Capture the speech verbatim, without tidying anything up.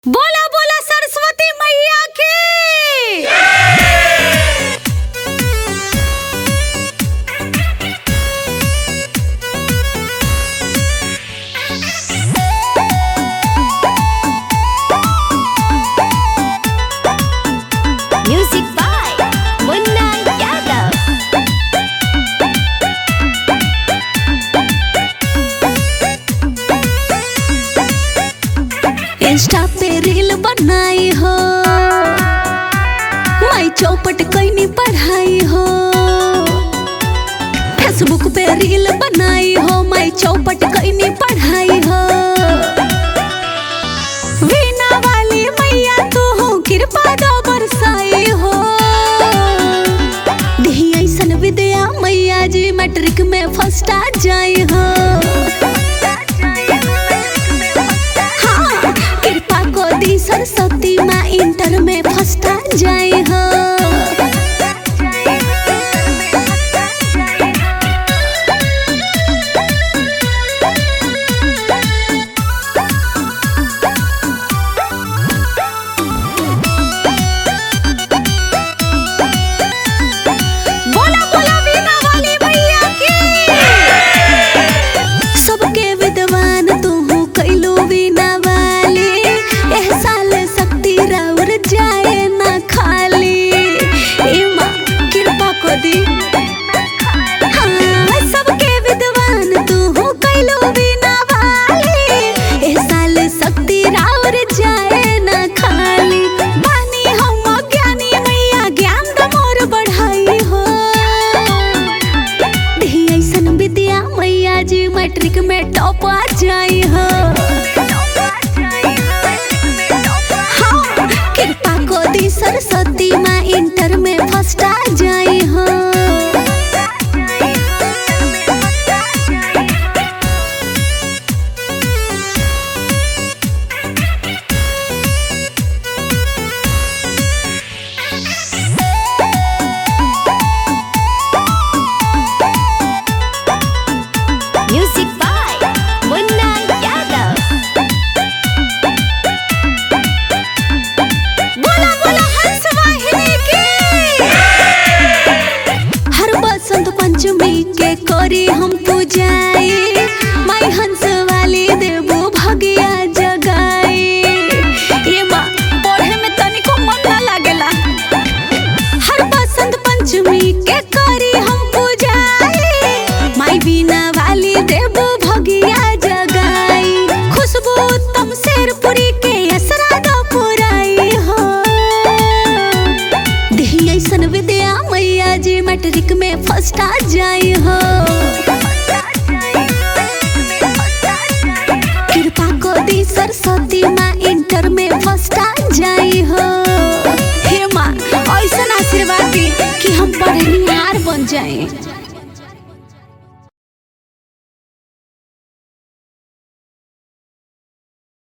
बोला बोला सरस्वती मैया की। Music by Munna Yadav. Insta पे रील बनाई हो, माई चौपट कैनी पढ़ाई हो। फेसबुक पे रील बनाई हो, माई चौपट कैनी पढ़ाई हो। वीणा वाली मैया तू हो, कृपा दो बरसाई हो। दी ऐसन विद्या मैया जी, मैट्रिक में फर्स्ट आ जाई हो। सरस्वती माँ इंटर में फर्स्ट आ जाए हो। बोला बोला वीणा वाली मैया की। सबके विद्वान तू हो, कैलो वीणा वाली। एहसास जाए ना खाली, ए माँ कृपा को दी। हाँ, सबके विद्वान तू हो, कैलो वीणा वाली। ए साल शक्ति राउर जाए ना खाली। बानी हम ज्ञानी मैया, ज्ञान दमोर बढ़ाई हो। दी ऐसन विद्या मैया जी, मैट्रिक में टॉप आ जाई हो। सरस्वती माँ इंटर में फर्स्ट आ जाई हो। Music by Munna Yadav. बोला बोला हंस वाहिनी की। हर बसंत पंचमी के करी हम पूजाई, माई हंस वाली देवो भगिया जगाई। ये माँ पढ़े में तनिको मन ना लागेला। हर बसंत पंचमी के करी हम पूजाई, माई बीना वाली देवो भगिया जगाई। खुशबू तुम शेरपुरी के असरा दो पुराई हो। दी ऐसन विद्या मैया जी, मैट्रिक में फर्स्ट आ जाई हो। कृपा को दी सरस्वती माँ, इंटर में फर्स्ट आ जाई हो। हे माँ ऐसन आशीर्वाद दी कि हम पढ़निहार बन जाए।